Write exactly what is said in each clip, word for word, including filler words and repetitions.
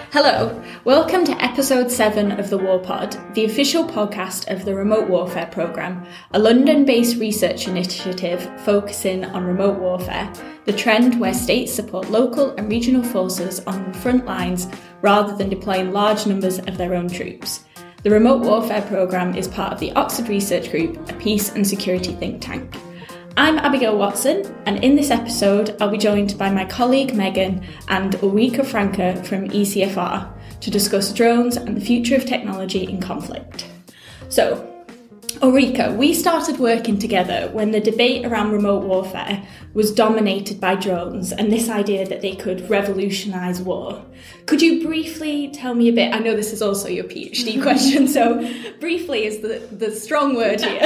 Hello, welcome to episode seven of the War Pod, the official podcast of the Remote Warfare Programme, a London-based research initiative focusing on remote warfare, the trend where states support local and regional forces on the front lines rather than deploying large numbers of their own troops. The Remote Warfare Programme is part of the Oxford Research Group, a peace and security think tank. I'm Abigail Watson, and in this episode I'll be joined by my colleague Megan and Ulrike Franke from E C F R to discuss drones and the future of technology in conflict. So, Ulrike, we started working together when the debate around remote warfare was dominated by drones and this idea that they could revolutionise war. Could you briefly tell me a bit, I know this is also your PhD question, so briefly is the, the strong word here.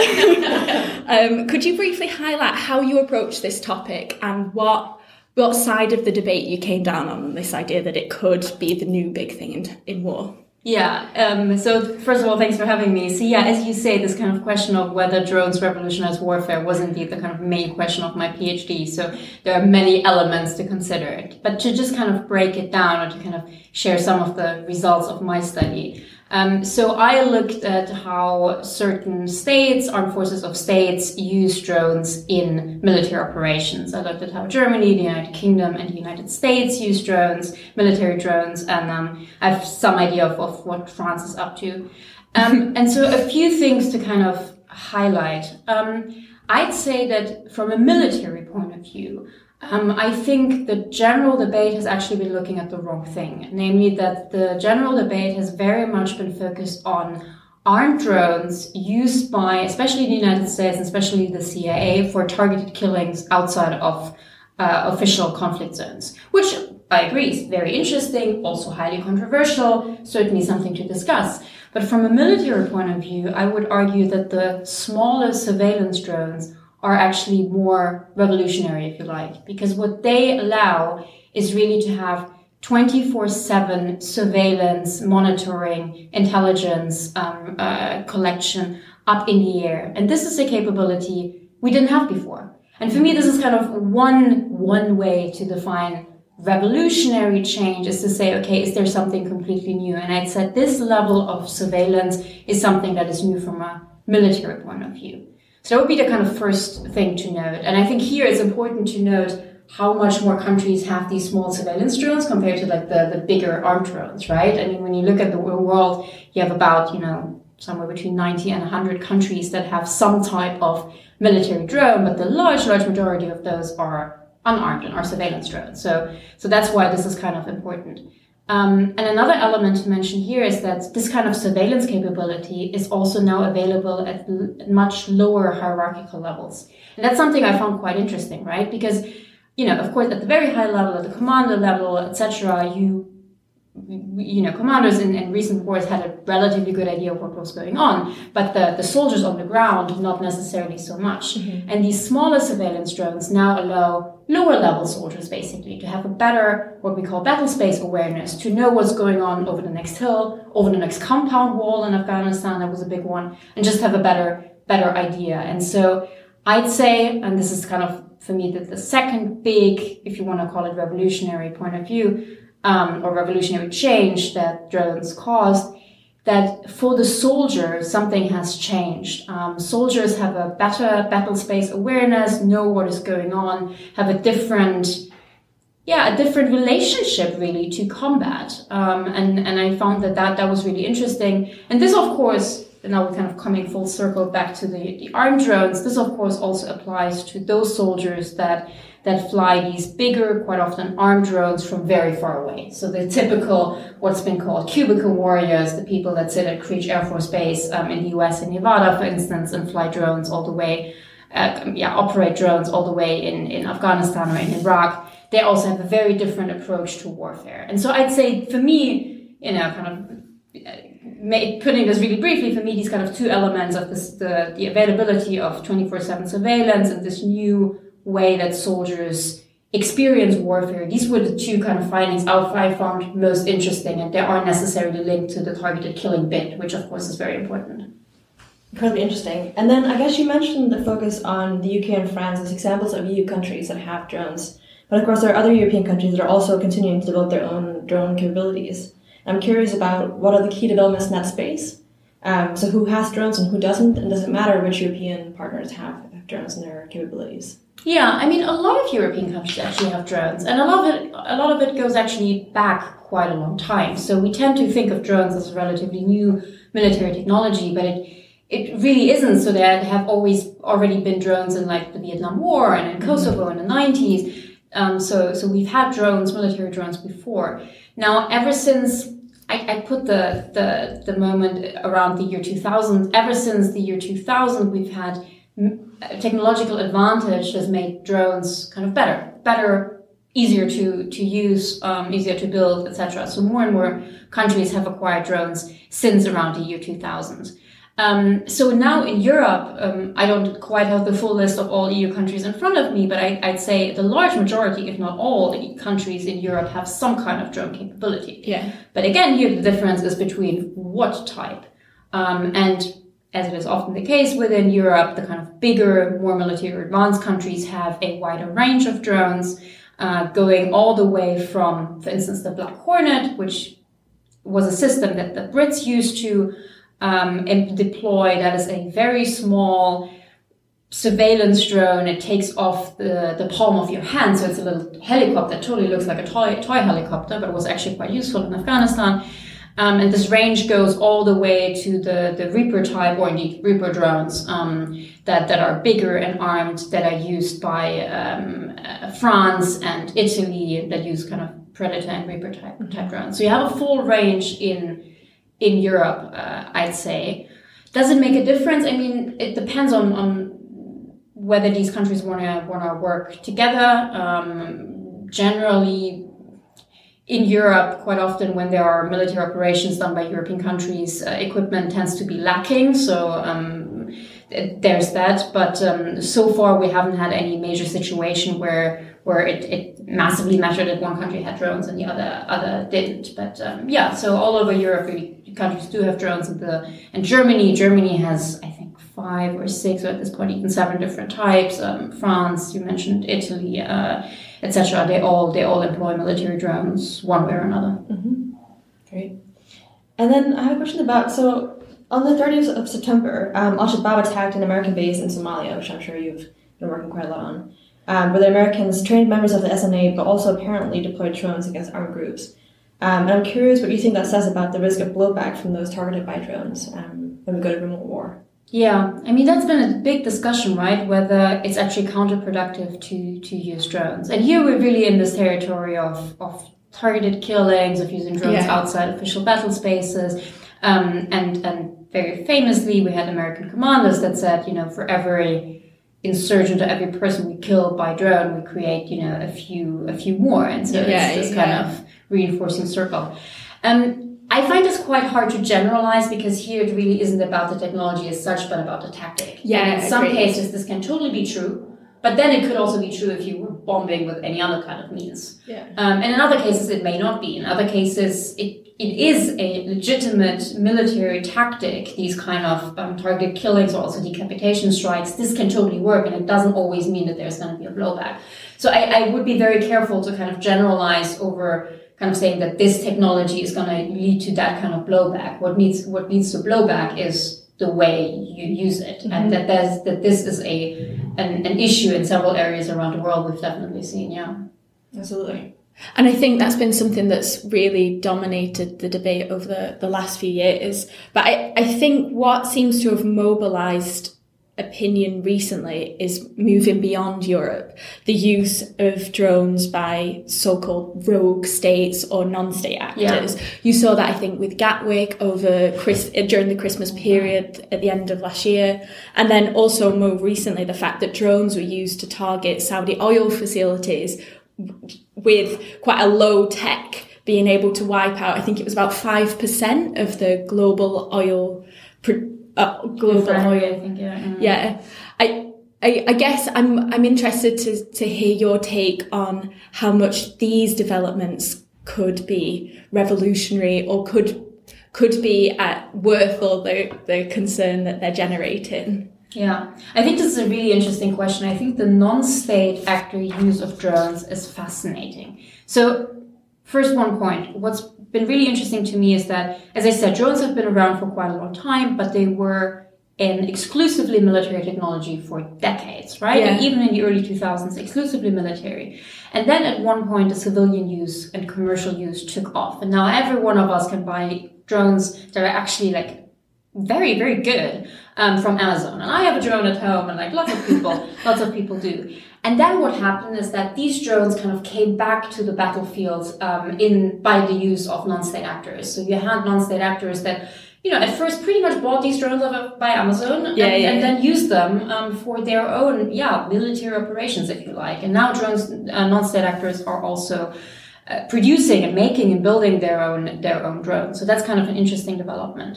um, could you briefly highlight how you approach this topic and what what side of the debate you came down on this idea that it could be the new big thing in, in war? Yeah, um, so first of all, thanks for having me. So yeah, as you say, this kind of question of whether drones revolutionize warfare was indeed the kind of main question of my PhD. So there are many elements to consider it. But to just kind of break it down or to kind of share some of the results of my study. Um, so I looked at how certain states, armed forces of states, use drones in military operations. I looked at how Germany, the United Kingdom, and the United States use drones, military drones, and um, I have some idea of, of what France is up to. Um, and so a few things to kind of highlight. Um, I'd say that from a military point of view, Um, I think the general debate has actually been looking at the wrong thing, namely that the general debate has very much been focused on armed drones used by, especially the United States and especially the C I A, for targeted killings outside of uh, official conflict zones, which I agree is very interesting, also highly controversial, certainly something to discuss. But from a military point of view, I would argue that the smaller surveillance drones are actually more revolutionary, if you like, because what they allow is really to have twenty-four seven surveillance, monitoring, intelligence um, uh, collection up in the air. And this is a capability we didn't have before. And for me, this is kind of one, one way to define revolutionary change, is to say, okay, is there something completely new? And I'd said this level of surveillance is something that is new from a military point of view. So that would be the kind of first thing to note. And I think here it's important to note how much more countries have these small surveillance drones compared to like the, the bigger armed drones, right? I mean, when you look at the world, you have about, you know, somewhere between ninety and one hundred countries that have some type of military drone, but the large, large majority of those are unarmed and are surveillance drones. So, so that's why this is kind of important. Um, and another element to mention here is that this kind of surveillance capability is also now available at l- much lower hierarchical levels. And that's something I found quite interesting, right? Because, you know, of course, at the very high level, at the commander level, et cetera, you, you know, commanders in, in recent wars had a relatively good idea of what was going on, but the, the soldiers on the ground, not necessarily so much. Mm-hmm. And these smaller surveillance drones now allow lower level soldiers basically to have a better, what we call battle space awareness, to know what's going on over the next hill, over the next compound wall in Afghanistan, that was a big one, and just have a better, better idea. And so I'd say, and this is kind of, for me, the, the second big, if you want to call it revolutionary point of view, um, or revolutionary change that drones caused, that for the soldier, something has changed. Um, soldiers have a better battle space awareness, know what is going on, have a different, yeah, a different relationship really to combat. Um, and, and I found that, that that was really interesting. And this, of course, now we're kind of coming full circle back to the, the armed drones. This, of course, also applies to those soldiers that that fly these bigger, quite often armed drones from very far away. So the typical, what's been called cubicle warriors, the people that sit at Creech Air Force Base um, in the U S and Nevada, for instance, and fly drones all the way, uh, yeah, operate drones all the way in, in Afghanistan or in Iraq. They also have a very different approach to warfare. And so I'd say, for me, you know, kind of uh, putting this really briefly, for me, these kind of two elements of this, the, the availability of twenty-four seven surveillance and this new way that soldiers experience warfare. These were the two kind of findings I found most interesting, and they aren't necessarily linked to the targeted killing bit, which of course is very important. Incredibly interesting. And then I guess you mentioned the focus on the U K and France as examples of E U countries that have drones. But of course there are other European countries that are also continuing to develop their own drone capabilities. I'm curious about what are the key developments in that space. Um, so who has drones and who doesn't, and does it matter which European partners have, have drones and their capabilities? Yeah, I mean, a lot of European countries actually have drones, and a lot of it, a lot of it goes actually back quite a long time. So we tend to think of drones as a relatively new military technology, but it it really isn't. So there have always already been drones in like the Vietnam War and in Kosovo in the nineties. Um, so so we've had drones, military drones before. Now, ever since I, I put the, the the moment around the year two thousand, ever since the year two thousand, we've had a technological advantage that's made drones kind of better, better, easier to, to use, um, easier to build, et cetera. So more and more countries have acquired drones since around the year two thousand. Um, so now in Europe, um, I don't quite have the full list of all E U countries in front of me, but I, I'd say the large majority, if not all, the countries in Europe have some kind of drone capability. Yeah. But again, here the difference is between what type. Um, and as it is often the case within Europe, the kind of bigger, more military advanced countries have a wider range of drones, uh, going all the way from, for instance, the Black Hornet, which was a system that the Brits used to Um, and deploy. That is a very small surveillance drone. It takes off the, the palm of your hand. So it's a little helicopter. It totally looks like a toy, toy helicopter, but it was actually quite useful in Afghanistan. Um, and this range goes all the way to the, the Reaper type, or indeed Reaper drones, um, that, that are bigger and armed, that are used by um, uh, France and Italy, that use kind of Predator and Reaper type, type drones. So you have a full range in in Europe, uh, I'd say. Does it make a difference? I mean, it depends on, on whether these countries want to want to work together. Um, generally, in Europe, quite often when there are military operations done by European countries, uh, equipment tends to be lacking. So um, there's that. But um, so far, we haven't had any major situation where where it, it massively mattered that one country had drones and the other other didn't. But um, yeah, so all over Europe, really, countries do have drones. And, the, and Germany, Germany has, I think, five or six, or at this point even seven different types. Um, France, you mentioned Italy, uh, et cetera. They all they all employ military drones one way or another. Mm-hmm. Great. And then I have a question about, so on the thirtieth of September, um, Al-Shabaab attacked an American base in Somalia, which I'm sure you've been working quite a lot on, um, where the Americans trained members of the S N A, but also apparently deployed drones against armed groups. Um, and I'm curious what you think that says about the risk of blowback from those targeted by drones um, when we go to remote war. Yeah, I mean, that's been a big discussion, right? Whether it's actually counterproductive to, to use drones. And here we're really in this territory of, of targeted killings, of using drones yeah. outside official battle spaces. Um, and, and very famously, we had American commanders that said, you know, for every insurgent or every person we kill by drone, we create, you know, a few a few more. And so yeah, it's this yeah. kind of reinforcing circle. Um, I find this quite hard to generalize, because here it really isn't about the technology as such, but about the tactic. Yeah, and in some agree. cases, this can totally be true. But then it could also be true if you were bombing with any other kind of means. Yeah. Um, and in other cases, it may not be. In other cases, it it is a legitimate military tactic, these kind of um, targeted killings or also decapitation strikes. This can totally work, and it doesn't always mean that there's going to be a blowback. So I, I would be very careful to kind of generalize over kind of saying that this technology is going to lead to that kind of blowback. What needs what needs to blowback is the way you use it, mm-hmm. and that there's, that this is a an, an issue in several areas around the world. We've definitely seen, yeah, absolutely. And I think that's been something that's really dominated the debate over the, the last few years. But I, I think what seems to have mobilised opinion recently is moving beyond Europe, the use of drones by so-called rogue states or non-state actors. Yeah. You saw that, I think, with Gatwick over Chris, during the Christmas period at the end of last year. And then also more recently, the fact that drones were used to target Saudi oil facilities with quite a low tech, being able to wipe out, I think it was about five percent of the global oil Uh, global oil. I think, yeah. Mm. Yeah. I, I, I guess I'm, I'm interested to, to hear your take on how much these developments could be revolutionary or could, could be at worth all the, the concern that they're generating. Yeah, I think this is a really interesting question. I think the non-state actor use of drones is fascinating. So first one point, what's been really interesting to me is that, as I said, drones have been around for quite a long time, but they were an exclusively military technology for decades, right? Yeah. And even in the early two thousands, exclusively military. And then at one point, the civilian use and commercial use took off. And now every one of us can buy drones that are actually like very, very good um, from Amazon. And I have a drone at home, and like lots of people, lots of people do. And then what happened is that these drones kind of came back to the battlefield um, in by the use of non-state actors. So you had non-state actors that, you know, at first pretty much bought these drones off by Amazon yeah, and, yeah, and yeah. then used them um, for their own, yeah, military operations, if you like. And now drones, uh, non-state actors are also uh, producing and making and building their own their own drones. So that's kind of an interesting development.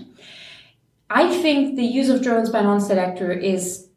I think the use of drones by non-state actor is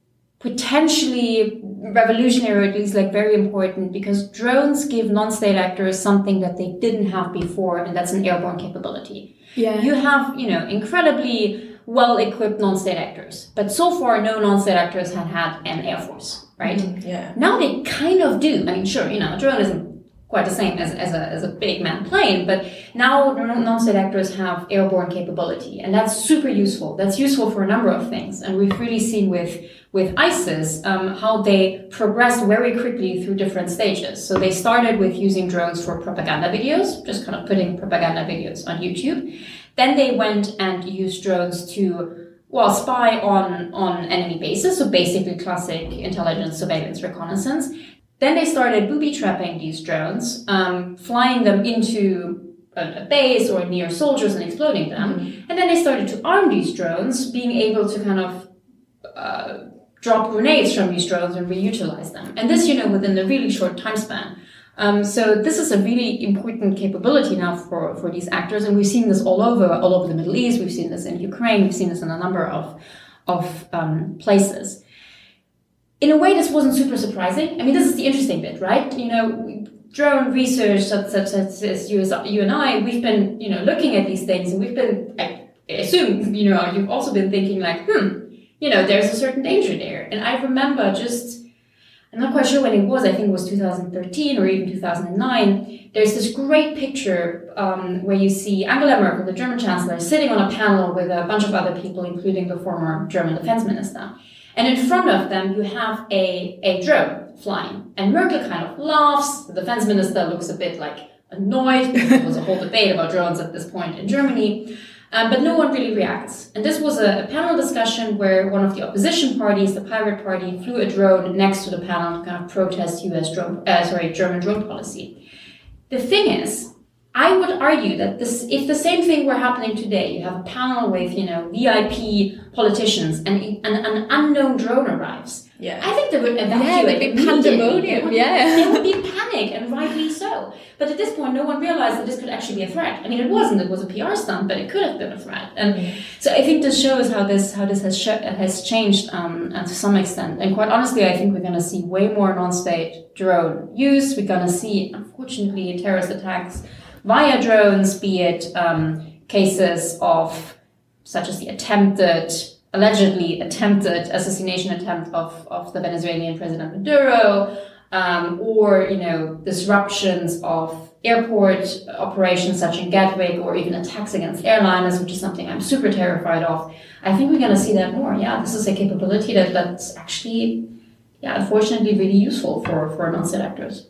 potentially revolutionary, or at least like very important, because drones give non-state actors something that they didn't have before, and that's an airborne capability. Yeah. You have, you know, incredibly well-equipped non-state actors, but so far no non-state actors had had an air force, right? Mm, yeah. Now they kind of do. I mean, sure, you know, a drone isn't quite the same as, as a as a big man plane, but now non-state actors have airborne capability, and that's super useful. That's useful for a number of things, and we've really seen with with ISIS um, how they progressed very quickly through different stages. So they started with using drones for propaganda videos, just kind of putting propaganda videos on YouTube. Then they went and used drones to, well, spy on on enemy bases, so basically classic intelligence, surveillance, reconnaissance. Then they started booby-trapping these drones, um, flying them into a, a base or near soldiers and exploding them. Mm-hmm. And then they started to arm these drones, being able to kind of uh, drop grenades from these drones and reutilize them. And this, you know, within a really short time span. Um, so this is a really important capability now for, for these actors. And we've seen this all over, all over the Middle East. We've seen this in Ukraine. We've seen this in a number of, of um, places. In a way, this wasn't super surprising. I mean, this is the interesting bit, right? You know, drone research, such, such, such as you, as you and I, we've been, you know, looking at these things, and we've been, I assume, you know, you've also been thinking like, hmm, you know, there's a certain danger there. And I remember just, I'm not quite sure when it was, I think it was two thousand thirteen or even two thousand nine, there's this great picture um, where you see Angela Merkel, the German chancellor, sitting on a panel with a bunch of other people, including the former German defense minister. And in front of them, you have a, a drone flying. And Merkel kind of laughs. The defense minister looks a bit like annoyed, because there was a whole debate about drones at this point in Germany. Um, but no one really reacts. And this was a, a panel discussion where one of the opposition parties, the Pirate Party, flew a drone next to the panel to kind of protest U S drone, uh, sorry, German drone policy. The thing is, I would argue that this, if the same thing were happening today, you have a panel with, you know, V I P politicians, and, and an unknown drone arrives. Yeah. I think they would evacuate. Yeah, they'd be pandemonium. Would, yeah. There would be panic, and rightly so. But at this point, no one realized that this could actually be a threat. I mean, it wasn't. It was a P R stunt, but it could have been a threat. And mm-hmm. so I think this shows how this how this has sh- has changed um, and to some extent. And quite honestly, I think we're going to see way more non-state drone use. We're going to see, unfortunately, terrorist attacks via drones, be it um, cases of, such as the attempted, allegedly attempted assassination attempt of, of the Venezuelan President Maduro, um, or, you know, disruptions of airport operations such in Gatwick, or even attacks against airliners, which is something I'm super terrified of. I think we're going to see that more. Yeah, this is a capability that, that's actually, yeah, unfortunately really useful for, for non-state actors.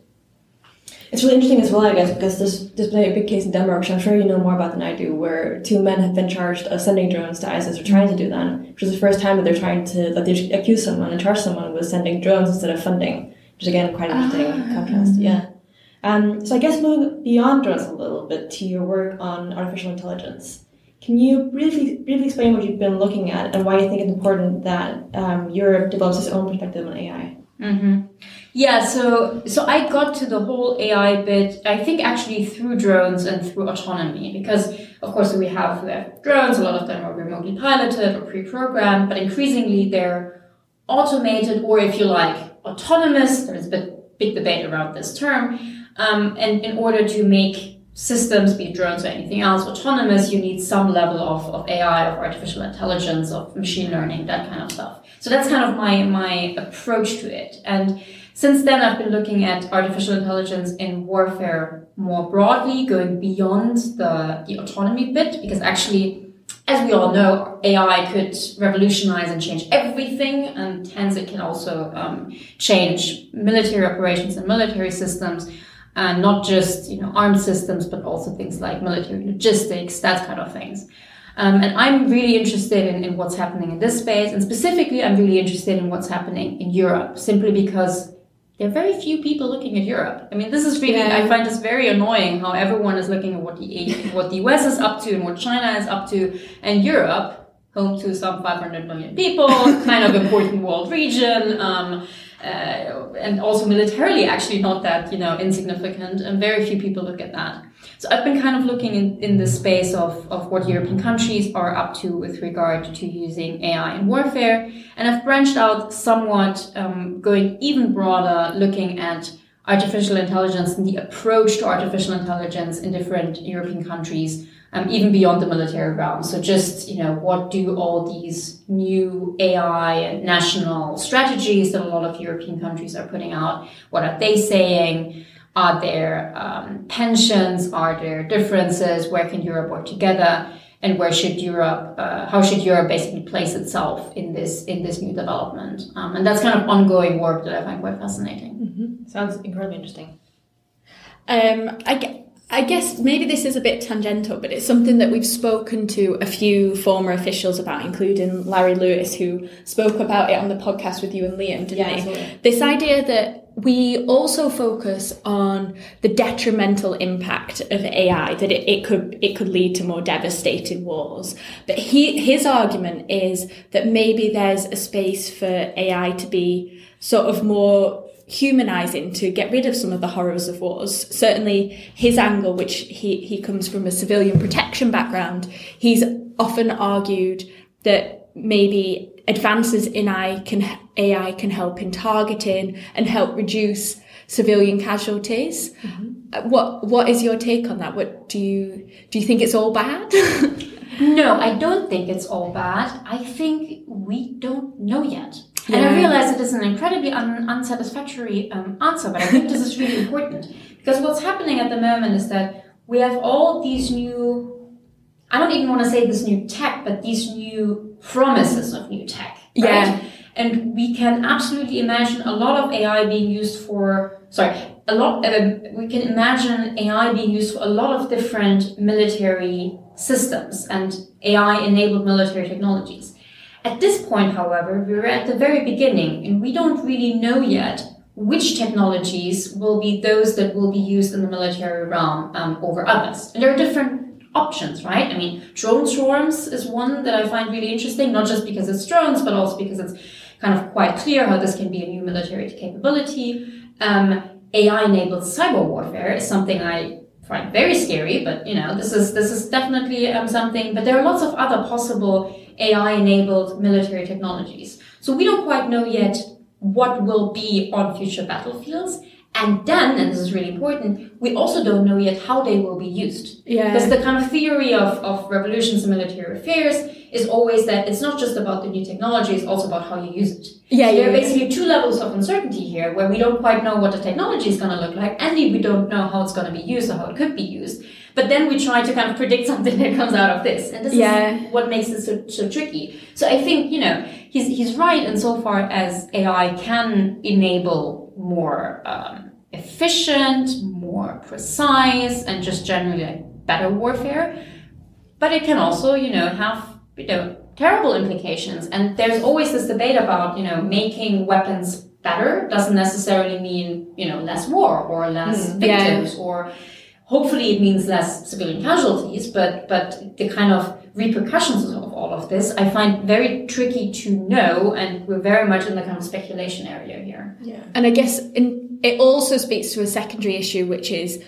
It's really interesting as well, I guess, because there's, there's been a big case in Denmark, which I'm sure you know more about than I do, where two men have been charged of sending drones to ISIS, or trying to do that, which is the first time that they're trying to, that they accuse someone and charge someone with sending drones instead of funding, which is, again, quite an interesting ah. contrast. Yeah. Um, so I guess moving beyond drones a little bit to your work on artificial intelligence, can you briefly, briefly explain what you've been looking at and why you think it's important that um, Europe develops its own perspective on A I? Mm-hmm. Yeah, so so I got to the whole A I bit, I think actually through drones and through autonomy, because of course we have, we have drones, a lot of them are remotely piloted or pre-programmed, but increasingly they're automated, or if you like, autonomous. There's a bit, big debate around this term. Um, and in order to make systems, be it drones or anything else, autonomous, you need some level of, of A I, of artificial intelligence, of machine learning, that kind of stuff. So that's kind of my, my approach to it. And since then, I've been looking at artificial intelligence in warfare more broadly, going beyond the, the autonomy bit, because actually, as we all know, A I could revolutionize and change everything, and hence it can also um, change military operations and military systems, and not just, you know, armed systems, but also things like military logistics, that kind of things. Um, and I'm really interested in, in what's happening in this space, and specifically, I'm really interested in what's happening in Europe, simply because there are very few people looking at Europe. I mean, this is really, yeah. I find this very annoying how everyone is looking at what the what the U S is up to and what China is up to, and Europe, home to some five hundred million people, kind of important world region, um, uh, and also militarily actually not that, you know, insignificant, and very few people look at that. So I've been kind of looking in, in the space of, of what European countries are up to with regard to using A I in warfare. And I've branched out somewhat, um, going even broader, looking at artificial intelligence and the approach to artificial intelligence in different European countries, um, even beyond the military realm. So just, you know, what do all these new A I and national strategies that a lot of European countries are putting out, what are they saying? Are there um, tensions? Are there differences? Where can Europe work together? And where should Europe, uh, how should Europe basically place itself in this in this new development? Um, and that's kind of ongoing work that I find quite fascinating. Mm-hmm. Sounds incredibly interesting. Um, I, I guess maybe this is a bit tangential, but it's something that we've spoken to a few former officials about, including Larry Lewis, who spoke about it on the podcast with you and Liam, didn't yeah, he? Absolutely. This idea that we also focus on the detrimental impact of A I, that it, it could it could lead to more devastating wars. But he his argument is that maybe there's a space for A I to be sort of more humanizing, to get rid of some of the horrors of wars. Certainly his angle, which he, he comes from a civilian protection background, he's often argued that maybe advances in A I can A I can help in targeting and help reduce civilian casualties. Mm-hmm. What what is your take on that? What do you do you think it's all bad? No, I don't think it's all bad. I think we don't know yet. Yeah. And I realize it is an incredibly un- unsatisfactory um, answer, but I think this is really important, because what's happening at the moment is that we have all these new, I don't even want to say this new tech, but these new promises of new tech. Right? Yeah. And we can absolutely imagine a lot of A I being used for, sorry, a lot, uh, we can imagine A I being used for a lot of different military systems and A I-enabled military technologies. At this point, however, we're at the very beginning, and we don't really know yet which technologies will be those that will be used in the military realm um, over others. And there are different options, right? I mean, drone swarms is one that I find really interesting, not just because it's drones, but also because it's kind of quite clear how this can be a new military capability. Um, A I-enabled cyber warfare is something I find very scary, but you know, this is this is definitely um, something. But there are lots of other possible A I-enabled military technologies. So we don't quite know yet what will be on future battlefields. And then, and this is really important, we also don't know yet how they will be used. Yeah. Because the kind of theory of, of revolutions in military affairs is always that it's not just about the new technology, it's also about how you use it. Yeah, so yeah, there are yeah. basically two levels of uncertainty here, where we don't quite know what the technology is going to look like, and we don't know how it's going to be used or how it could be used. But then we try to kind of predict something that comes out of this. And this yeah. is what makes it so, so tricky. So I think, you know, he's, he's right insofar as A I can enable more, um, efficient, more precise, and just generally like better warfare. But it can also, you know, have, you know, terrible implications. And there's always this debate about, you know, making weapons better doesn't necessarily mean, you know, less war or less mm, victims yeah. or hopefully it means less civilian casualties, but, but the kind of repercussions of all of this I find very tricky to know, and we're very much in the kind of speculation area here. Yeah. And I guess in, it also speaks to a secondary issue, which is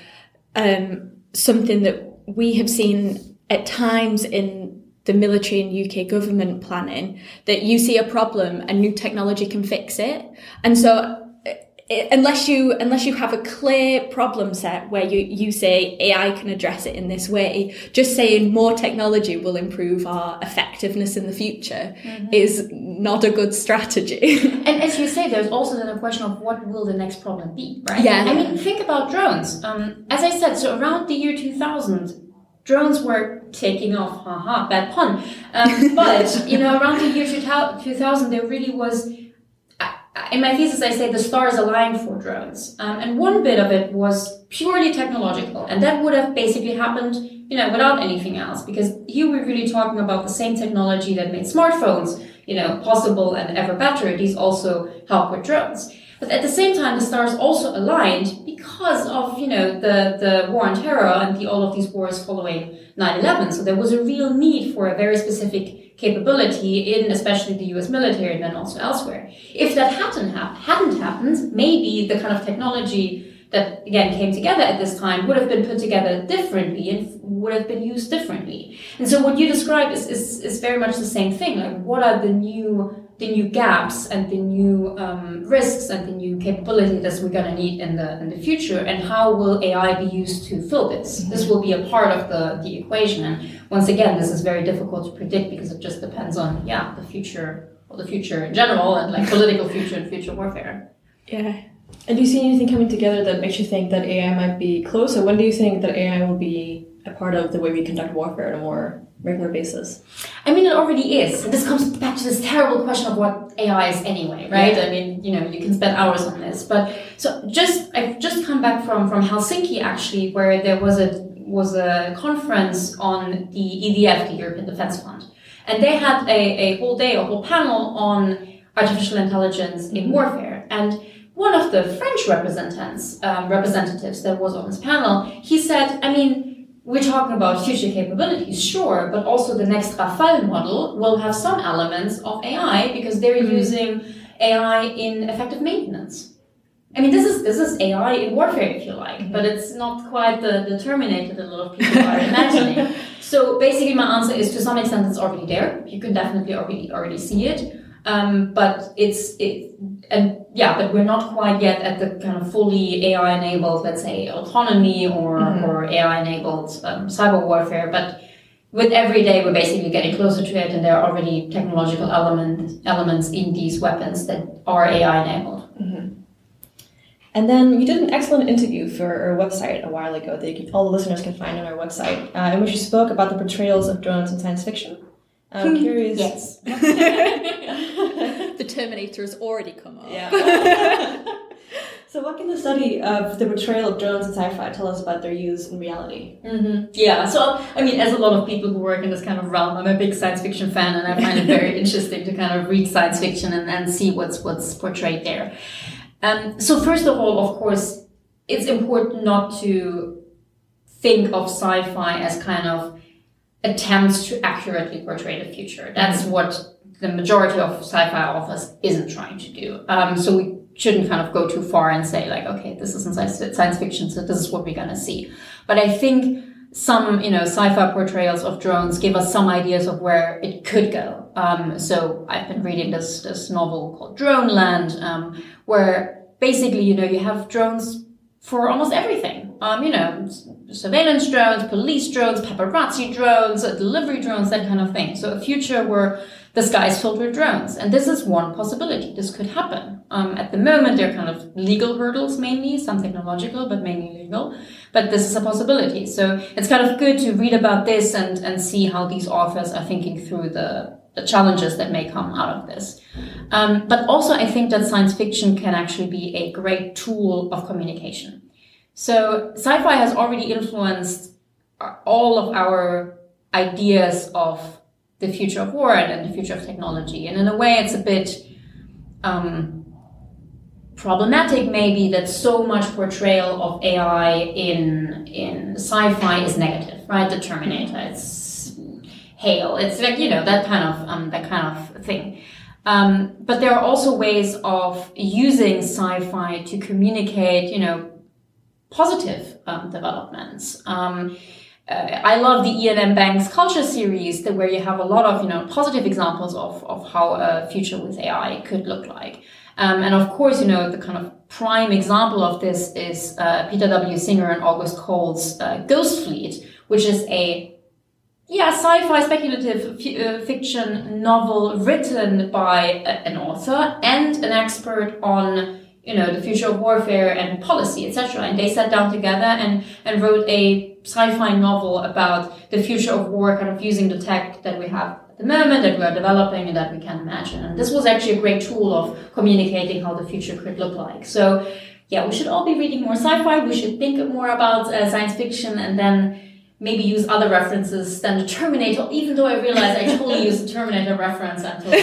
um, something that we have seen at times in the military and U K government planning, that you see a problem and new technology can fix it. And so unless you unless you have a clear problem set where you, you say A I can address it in this way, just saying more technology will improve our effectiveness in the future mm-hmm. is not a good strategy. And as you say, there's also then a question of what will the next problem be, right? Yeah. I mean, think about drones. Um, as I said, so around the year two thousand, drones were taking off. Haha, bad pun. Um, but, you know, around the year two thousand, there really was... In my thesis, I say the stars aligned for drones. Um, and one bit of it was purely technological. And that would have basically happened, you know, without anything else. Because here we're really talking about the same technology that made smartphones, you know, possible and ever better. These also help with drones. But at the same time, the stars also aligned because of, you know, the, the war on terror and the, all of these wars following nine eleven. So there was a real need for a very specific capability in especially the U S military and then also elsewhere. If that hadn't, ha- hadn't happened, maybe the kind of technology that, again, came together at this time would have been put together differently and would have been used differently. And so what you described is, is, is very much the same thing. Like, what are the new the new gaps and the new um, risks and the new capabilities that we're going to need in the in the future, and how will A I be used to fill this? Mm-hmm. This will be a part of the, the equation. And once again, this is very difficult to predict because it just depends on, yeah, the future, or the future in general, and like political future and future warfare. Yeah. And do you see anything coming together that makes you think that A I might be close? Or when do you think that A I will be a part of the way we conduct warfare on a more regular basis? I mean, it already is. And this comes back to this terrible question of what A I is anyway, right? Yeah. I mean, you know, you can spend hours on this. But so just, I've just come back from, from Helsinki, actually, where there was a, was a conference on the E D F, the European Defence Fund. And they had a, a whole day, a whole panel on artificial intelligence in mm-hmm. warfare. And one of the French representatives, um, representatives that was on this panel, he said, I mean, we're talking about future capabilities, sure, but also the next Rafale model will have some elements of A I because they're mm-hmm. using A I in effective maintenance. I mean, this is this is A I in warfare, if you like, mm-hmm. but it's not quite the, the Terminator that a lot of people are imagining. So basically, my answer is to some extent it's already there. You can definitely already already see it. Um, but it's, it, and yeah, but we're not quite yet at the kind of fully A I-enabled, let's say, autonomy or, mm-hmm. or A I-enabled um, cyber warfare. But with every day, we're basically getting closer to it, and there are already technological element, elements in these weapons that are A I-enabled. Mm-hmm. And then you did an excellent interview for our website a while ago that you can, all the listeners can find on our website, uh, in which you spoke about the portrayals of drones in science fiction. I'm curious. Yes. The Terminator has already come up. Yeah. So what can the study of the portrayal of drones in sci-fi tell us about their use in reality? Mm-hmm. Yeah, so, I mean, as a lot of people who work in this kind of realm, I'm a big science fiction fan, and I find it very interesting to kind of read science fiction and, and see what's what's portrayed there. Um, so first of all, of course, it's important not to think of sci-fi as kind of attempts to accurately portray the future. That's mm-hmm. what the majority of sci-fi authors isn't trying to do. Um, so we shouldn't kind of go too far and say like, okay, this isn't science fiction, so this is what we're going to see. But I think some, you know, sci-fi portrayals of drones give us some ideas of where it could go. Um, so I've been reading this, this novel called Droneland, um, where basically, you know, you have drones for almost everything. Um, you know, surveillance drones, police drones, paparazzi drones, delivery drones, that kind of thing. So a future where the sky is filled with drones. And this is one possibility. This could happen. Um, at the moment, there are kind of legal hurdles mainly, some technological, but mainly legal. But this is a possibility. So it's kind of good to read about this and, and see how these authors are thinking through the, the challenges that may come out of this. Um, but also, I think that science fiction can actually be a great tool of communication. So sci-fi has already influenced all of our ideas of the future of war and the future of technology. And in a way, it's a bit um, problematic maybe that so much portrayal of A I in in sci-fi is negative, right? The Terminator, it's hail, it's like, you know, that kind of um, that kind of thing. Um, but there are also ways of using sci-fi to communicate, you know, positive um, developments. Um, uh, I love the Iain M. Banks culture series, that where you have a lot of, you know, positive examples of, of how a future with A I could look like. Um, and of course, you know, the kind of prime example of this is uh, Peter W. Singer and August Cole's uh, Ghost Fleet, which is a yeah sci-fi speculative f- uh, fiction novel written by a- an author and an expert on, you know, the future of warfare and policy, et cetera. And they sat down together and, and wrote a sci-fi novel about the future of war, kind of using the tech that we have at the moment, that we are developing and that we can imagine. And this was actually a great tool of communicating how the future could look like. So yeah, we should all be reading more sci-fi. We should think more about uh, science fiction, and then maybe use other references than the Terminator, even though I realized I totally used the Terminator reference until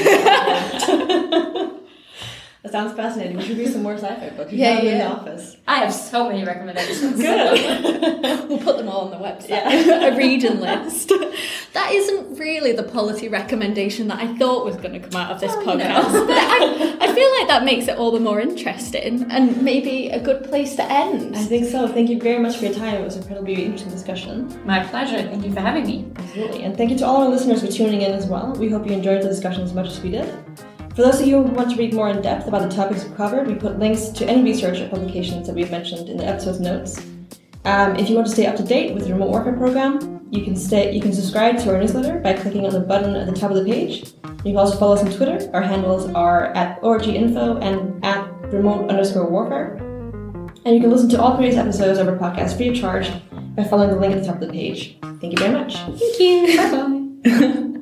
That sounds fascinating. We should read some more sci-fi books. We Yeah, have them in yeah. the office. I have so many recommendations. Good. We'll put them all on the website. A reading list. That isn't really the policy recommendation that I thought was going to come out of this Oh, podcast. no. But I, I feel like that makes it all the more interesting and maybe a good place to end. I think so. Thank you very much for your time. It was an incredibly interesting discussion. My pleasure. Thank you for having me. Absolutely. And thank you to all our listeners for tuning in as well. We hope you enjoyed the discussion as much as we did. For those of you who want to read more in depth about the topics we covered, we put links to any research or publications that we've mentioned in the episode's notes. Um, if you want to stay up to date with the Remote Warfare Program, you can stay. You can subscribe to our newsletter by clicking on the button at the top of the page. You can also follow us on Twitter. Our handles are at orginfo and at remote underscore warfare. And you can listen to all previous episodes of our podcast free of charge by following the link at the top of the page. Thank you very much. Thank you. Bye-bye.